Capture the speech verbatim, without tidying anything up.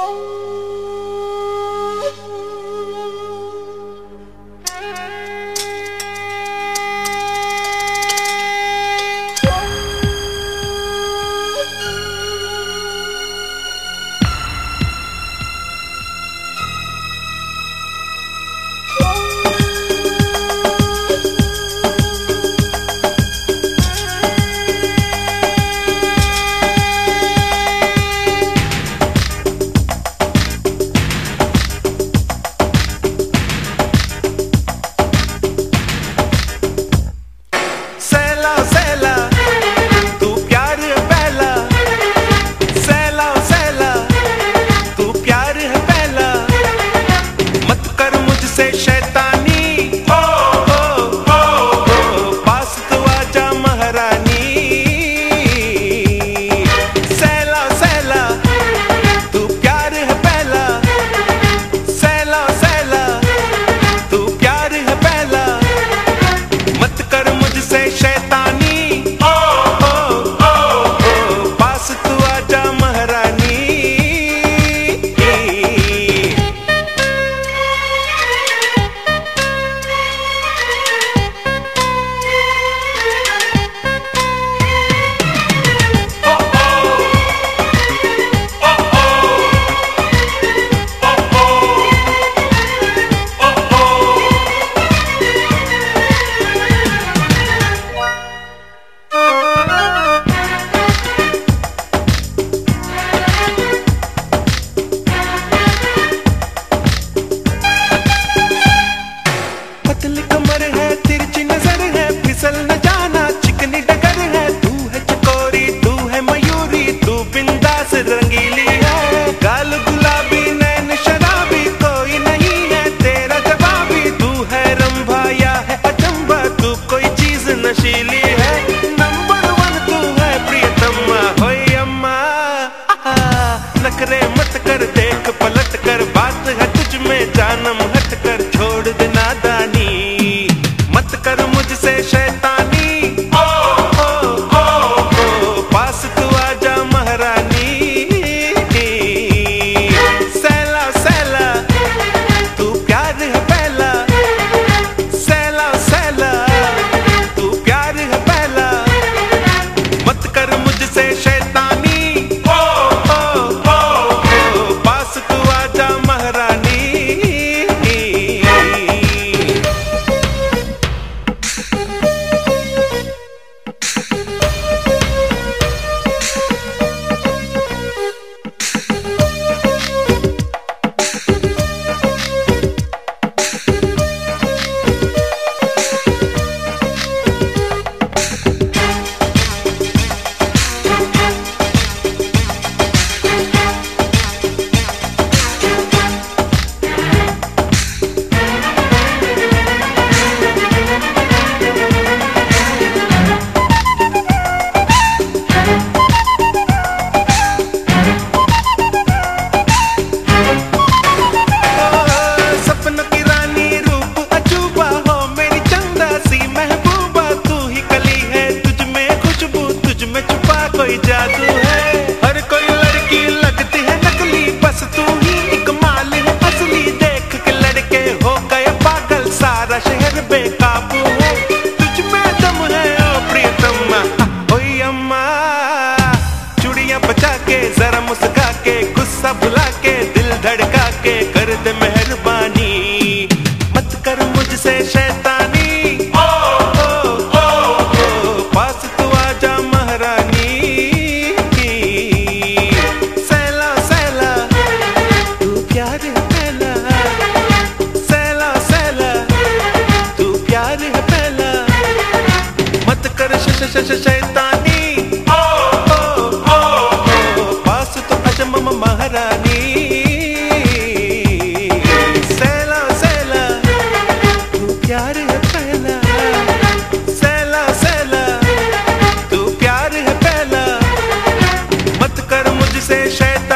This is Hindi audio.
नखरे मत कर, देख पलट कर, बात है तुझ में जानम हट कर, छोड़ दे नादानी, मत कर मुझसे शैतानी। ओ ओ ओ ओ पास तू आजा महारानी, सैला सैला तू प्यार है पहला, सैला सैला तू प्यार है पहला, मत कर मुझसे शैतानी। कोई जादू है, हर कोई लड़की लगती है नकली, बस तू ही एक माल है असली, देख के लड़के हो गए पागल, सारा शहर बेकाबू है, तुझ में दम है ओ प्रियतमा। ओए अम्मा चूड़ियां बचा के, जरा मुस्का के, गुस्सा भुला के, दिल धड़का के, कर दे मेहरबानी, मत कर मुझसे शैतानी। ओ ओ ओ ओ पास तू आजा महारानी, शैतानी। ओ ओ ओ ओ पास तो आजा महारानी, सैला सैला तू प्यार है पहला, सैला सैला तू प्यार है पहला, मत कर मुझसे शैतानी।